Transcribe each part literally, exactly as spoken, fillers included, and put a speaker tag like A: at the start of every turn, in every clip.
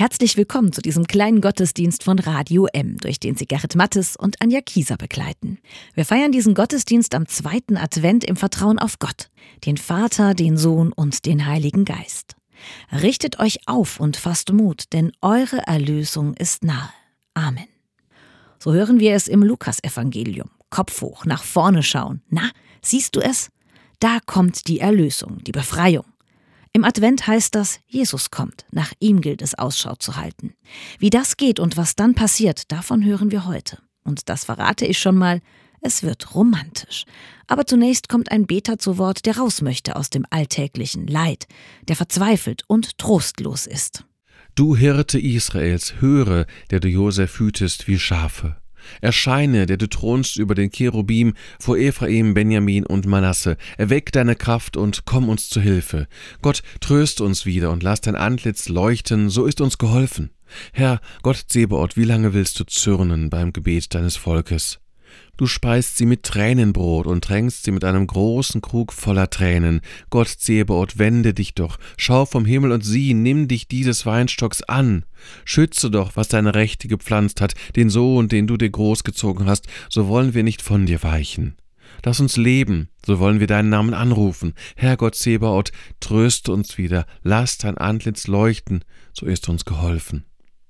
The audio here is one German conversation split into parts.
A: Herzlich willkommen zu diesem kleinen Gottesdienst von Radio M, durch den Sie Gerrit Mattes und Anja Kieser begleiten. Wir feiern diesen Gottesdienst am zweiten Advent im Vertrauen auf Gott, den Vater, den Sohn und den Heiligen Geist. Richtet euch auf und fasst Mut, denn eure Erlösung ist nahe. Amen. So hören wir es im Lukasevangelium. Kopf hoch, nach vorne schauen. Na, siehst du es? Da kommt die Erlösung, die Befreiung. Im Advent heißt das, Jesus kommt. Nach ihm gilt es, Ausschau zu halten. Wie das geht und was dann passiert, davon hören wir heute. Und das verrate ich schon mal, es wird romantisch. Aber zunächst kommt ein Beter zu Wort, der raus möchte aus dem alltäglichen Leid, der verzweifelt und trostlos ist.
B: Du Hirte Israels, höre, der du Josef hütest wie Schafe. Erscheine, der du thronst über den Cherubim vor Ephraim, Benjamin und Manasse. Erweck deine Kraft und komm uns zu Hilfe. Gott, tröst uns wieder und lass dein Antlitz leuchten, so ist uns geholfen. Herr, Gott Zebaoth, wie lange willst du zürnen beim Gebet deines Volkes? Du speist sie mit Tränenbrot und tränkst sie mit einem großen Krug voller Tränen. Gott Zebaoth, wende dich doch, schau vom Himmel und sieh, nimm dich dieses Weinstocks an. Schütze doch, was deine Rechte gepflanzt hat, den Sohn, den du dir großgezogen hast, so wollen wir nicht von dir weichen. Lass uns leben, so wollen wir deinen Namen anrufen. Herr Gott Zebaoth, tröste uns wieder, lass dein Antlitz leuchten, so ist uns geholfen.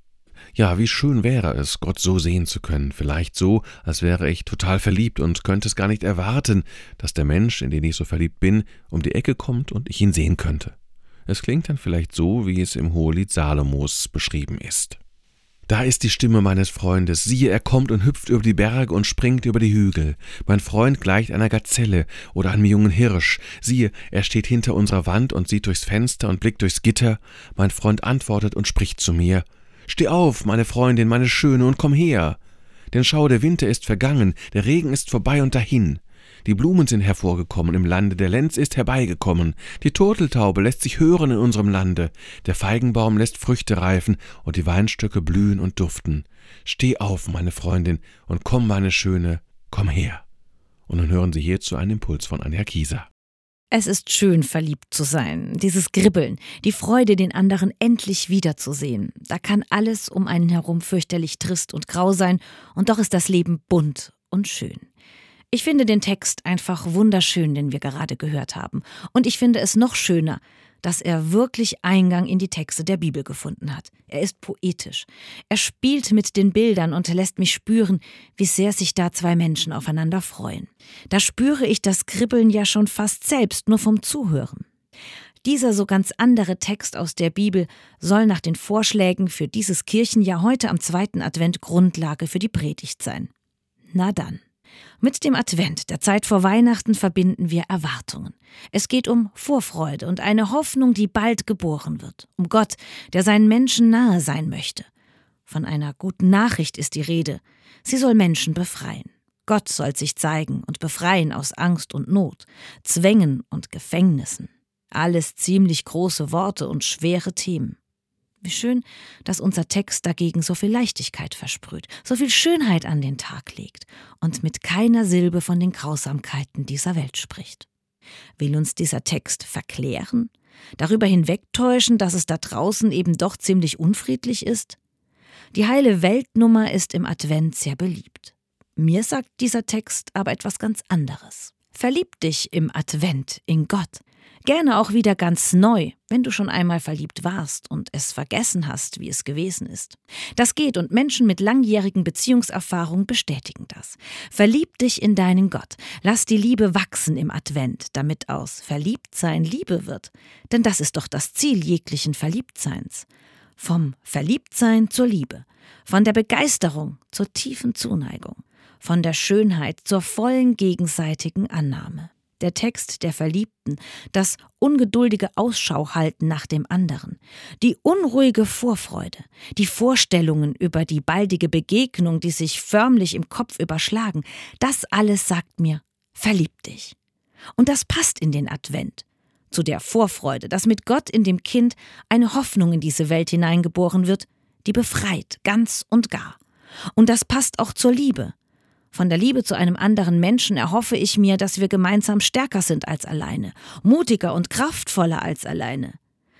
B: Ja, wie schön wäre es, Gott so sehen zu können, vielleicht so, als wäre ich total verliebt und könnte es gar nicht erwarten, dass der Mensch, in den ich so verliebt bin, um die Ecke kommt und ich ihn sehen könnte. Es klingt dann vielleicht so, wie es im Hohelied Salomos beschrieben ist. Da ist die Stimme meines Freundes, siehe, er kommt und hüpft über die Berge und springt über die Hügel. Mein Freund gleicht einer Gazelle oder einem jungen Hirsch. Siehe, er steht hinter unserer Wand und sieht durchs Fenster und blickt durchs Gitter. Mein Freund antwortet und spricht zu mir: Steh auf, meine Freundin, meine Schöne, und komm her. Denn schau, der Winter ist vergangen, der Regen ist vorbei und dahin. Die Blumen sind hervorgekommen im Lande, der Lenz ist herbeigekommen. Die Turteltaube lässt sich hören in unserem Lande. Der Feigenbaum lässt Früchte reifen und die Weinstöcke blühen und duften. Steh auf, meine Freundin, und komm, meine Schöne, komm her. Und nun hören Sie hierzu einen Impuls von Anja Kieser.
A: Es ist schön, verliebt zu sein, dieses Kribbeln, die Freude, den anderen endlich wiederzusehen. Da kann alles um einen herum fürchterlich trist und grau sein, und doch ist das Leben bunt und schön. Ich finde den Text einfach wunderschön, den wir gerade gehört haben. Und ich finde es noch schöner, dass er wirklich Eingang in die Texte der Bibel gefunden hat. Er ist poetisch. Er spielt mit den Bildern und lässt mich spüren, wie sehr sich da zwei Menschen aufeinander freuen. Da spüre ich das Kribbeln ja schon fast selbst, nur vom Zuhören. Dieser so ganz andere Text aus der Bibel soll nach den Vorschlägen für dieses Kirchenjahr heute am zweiten Advent Grundlage für die Predigt sein. Na dann. Mit dem Advent, der Zeit vor Weihnachten, verbinden wir Erwartungen. Es geht um Vorfreude und eine Hoffnung, die bald geboren wird. Um Gott, der seinen Menschen nahe sein möchte. Von einer guten Nachricht ist die Rede. Sie soll Menschen befreien. Gott soll sich zeigen und befreien aus Angst und Not, Zwängen und Gefängnissen. Alles ziemlich große Worte und schwere Themen. Wie schön, dass unser Text dagegen so viel Leichtigkeit versprüht, so viel Schönheit an den Tag legt und mit keiner Silbe von den Grausamkeiten dieser Welt spricht. Will uns dieser Text verklären? Darüber hinwegtäuschen, dass es da draußen eben doch ziemlich unfriedlich ist? Die heile Weltnummer ist im Advent sehr beliebt. Mir sagt dieser Text aber etwas ganz anderes. Verlieb dich im Advent in Gott. Gerne auch wieder ganz neu, wenn du schon einmal verliebt warst und es vergessen hast, wie es gewesen ist. Das geht und Menschen mit langjährigen Beziehungserfahrungen bestätigen das. Verlieb dich in deinen Gott. Lass die Liebe wachsen im Advent, damit aus Verliebtsein Liebe wird. Denn das ist doch das Ziel jeglichen Verliebtseins. Vom Verliebtsein zur Liebe, von der Begeisterung zur tiefen Zuneigung, von der Schönheit zur vollen gegenseitigen Annahme. Der Text der Verliebten, das ungeduldige Ausschau halten nach dem anderen, die unruhige Vorfreude, die Vorstellungen über die baldige Begegnung, die sich förmlich im Kopf überschlagen, das alles sagt mir, verlieb dich. Und das passt in den Advent, zu der Vorfreude, dass mit Gott in dem Kind eine Hoffnung in diese Welt hineingeboren wird, die befreit, ganz und gar. Und das passt auch zur Liebe. Von der Liebe zu einem anderen Menschen erhoffe ich mir, dass wir gemeinsam stärker sind als alleine, mutiger und kraftvoller als alleine.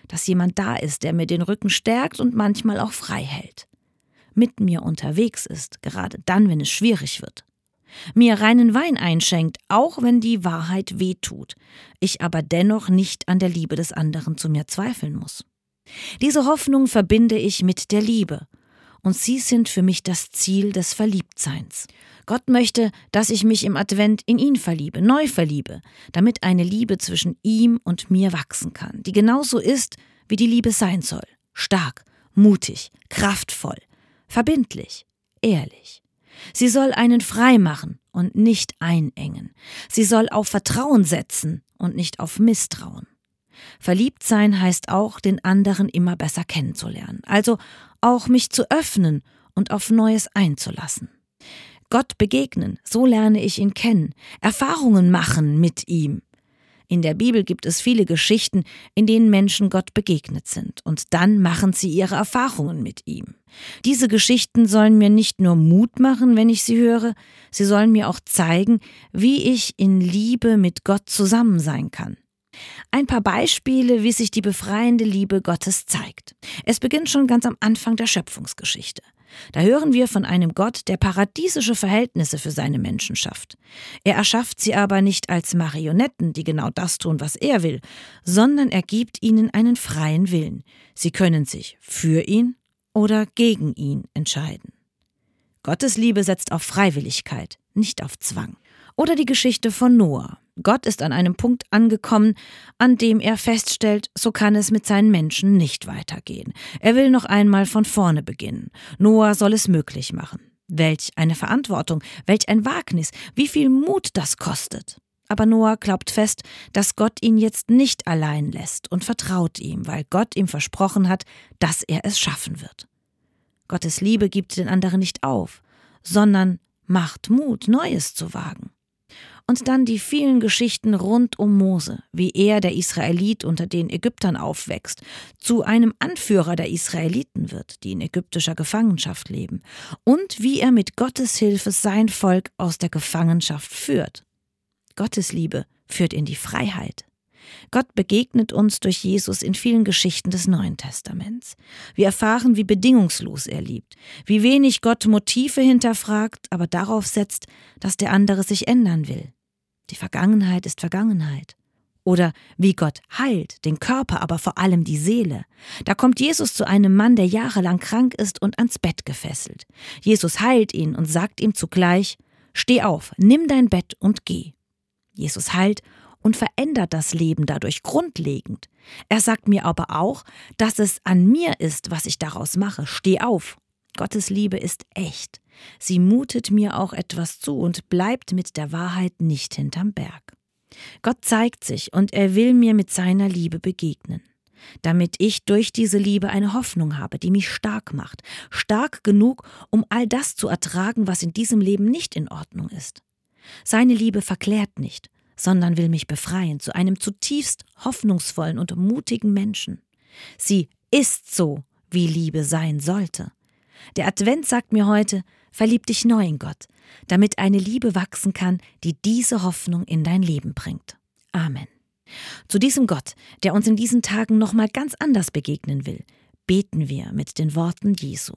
A: dass jemand da ist, der mir den Rücken stärkt und manchmal auch frei hält. Mit mir unterwegs ist, gerade dann, wenn es schwierig wird. Mir reinen Wein einschenkt, auch wenn die Wahrheit wehtut, ich aber dennoch nicht an der Liebe des anderen zu mir zweifeln muss. Diese Hoffnung verbinde ich mit der Liebe, und sie sind für mich das Ziel des Verliebtseins. Gott möchte, dass ich mich im Advent in ihn verliebe, neu verliebe, damit eine Liebe zwischen ihm und mir wachsen kann, die genauso ist, wie die Liebe sein soll. Stark, mutig, kraftvoll, verbindlich, ehrlich. Sie soll einen frei machen und nicht einengen. Sie soll auf Vertrauen setzen und nicht auf Misstrauen. Verliebt sein heißt auch, den anderen immer besser kennenzulernen, also auch mich zu öffnen und auf Neues einzulassen. Gott begegnen, so lerne ich ihn kennen, Erfahrungen machen mit ihm. In der Bibel gibt es viele Geschichten, in denen Menschen Gott begegnet sind, und dann machen sie ihre Erfahrungen mit ihm. Diese Geschichten sollen mir nicht nur Mut machen, wenn ich sie höre, sie sollen mir auch zeigen, wie ich in Liebe mit Gott zusammen sein kann. Ein paar Beispiele, wie sich die befreiende Liebe Gottes zeigt. Es beginnt schon ganz am Anfang der Schöpfungsgeschichte. Da hören wir von einem Gott, der paradiesische Verhältnisse für seine Menschen schafft. Er erschafft sie aber nicht als Marionetten, die genau das tun, was er will, sondern er gibt ihnen einen freien Willen. Sie können sich für ihn oder gegen ihn entscheiden. Gottes Liebe setzt auf Freiwilligkeit, nicht auf Zwang. Oder die Geschichte von Noah. Gott ist an einem Punkt angekommen, an dem er feststellt, so kann es mit seinen Menschen nicht weitergehen. Er will noch einmal von vorne beginnen. Noah soll es möglich machen. Welch eine Verantwortung, welch ein Wagnis, wie viel Mut das kostet. Aber Noah glaubt fest, dass Gott ihn jetzt nicht allein lässt und vertraut ihm, weil Gott ihm versprochen hat, dass er es schaffen wird. Gottes Liebe gibt den anderen nicht auf, sondern macht Mut, Neues zu wagen. Und dann die vielen Geschichten rund um Mose, wie er, der Israelit, unter den Ägyptern aufwächst, zu einem Anführer der Israeliten wird, die in ägyptischer Gefangenschaft leben, und wie er mit Gottes Hilfe sein Volk aus der Gefangenschaft führt. Gottes Liebe führt in die Freiheit. Gott begegnet uns durch Jesus in vielen Geschichten des Neuen Testaments. Wir erfahren, wie bedingungslos er liebt, wie wenig Gott Motive hinterfragt, aber darauf setzt, dass der andere sich ändern will. Die Vergangenheit ist Vergangenheit. Oder wie Gott heilt, den Körper, aber vor allem die Seele. Da kommt Jesus zu einem Mann, der jahrelang krank ist und ans Bett gefesselt. Jesus heilt ihn und sagt ihm zugleich: Steh auf, nimm dein Bett und geh. Jesus heilt und verändert das Leben dadurch grundlegend. Er sagt mir aber auch, dass es an mir ist, was ich daraus mache. Steh auf. Gottes Liebe ist echt. Sie mutet mir auch etwas zu und bleibt mit der Wahrheit nicht hinterm Berg. Gott zeigt sich und er will mir mit seiner Liebe begegnen, damit ich durch diese Liebe eine Hoffnung habe, die mich stark macht. Stark genug, um all das zu ertragen, was in diesem Leben nicht in Ordnung ist. Seine Liebe verklärt nicht, sondern will mich befreien zu einem zutiefst hoffnungsvollen und mutigen Menschen. Sie ist so, wie Liebe sein sollte. Der Advent sagt mir heute: Verlieb dich neu in Gott, damit eine Liebe wachsen kann, die diese Hoffnung in dein Leben bringt. Amen. Zu diesem Gott, der uns in diesen Tagen nochmal ganz anders begegnen will, beten wir mit den Worten Jesu.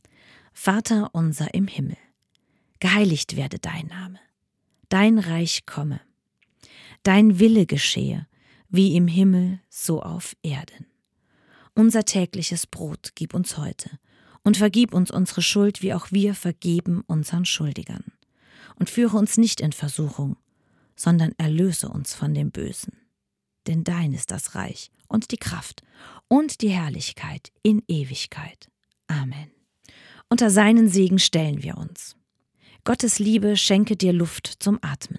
A: Vater unser im Himmel, geheiligt werde dein Name, dein Reich komme, dein Wille geschehe, wie im Himmel, so auf Erden. Unser tägliches Brot gib uns heute und vergib uns unsere Schuld, wie auch wir vergeben unseren Schuldigern. Und führe uns nicht in Versuchung, sondern erlöse uns von dem Bösen. Denn dein ist das Reich und die Kraft und die Herrlichkeit in Ewigkeit. Amen. Unter seinen Segen stellen wir uns. Gottes Liebe schenke dir Luft zum Atmen.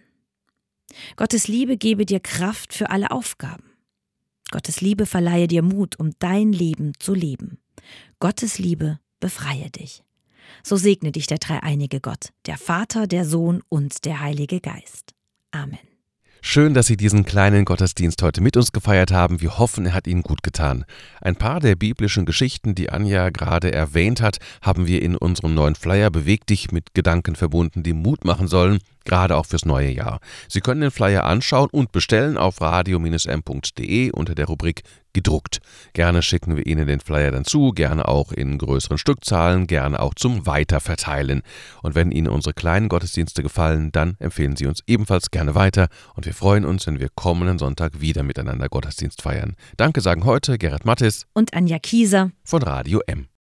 A: Gottes Liebe gebe dir Kraft für alle Aufgaben. Gottes Liebe verleihe dir Mut, um dein Leben zu leben. Gottes Liebe befreie dich. So segne dich der dreieinige Gott, der Vater, der Sohn und der Heilige Geist. Amen.
B: Schön, dass Sie diesen kleinen Gottesdienst heute mit uns gefeiert haben. Wir hoffen, er hat Ihnen gut getan. Ein paar der biblischen Geschichten, die Anja gerade erwähnt hat, haben wir in unserem neuen Flyer Beweg dich mit Gedanken verbunden, die Mut machen sollen, gerade auch fürs neue Jahr. Sie können den Flyer anschauen und bestellen auf radio Bindestrich m punkt de unter der Rubrik gedruckt. Gerne schicken wir Ihnen den Flyer dann zu, gerne auch in größeren Stückzahlen, gerne auch zum Weiterverteilen. Und wenn Ihnen unsere kleinen Gottesdienste gefallen, dann empfehlen Sie uns ebenfalls gerne weiter und wir freuen uns, wenn wir kommenden Sonntag wieder miteinander Gottesdienst feiern. Danke sagen heute Gerhard Mattis
A: und Anja Kieser
B: von Radio M.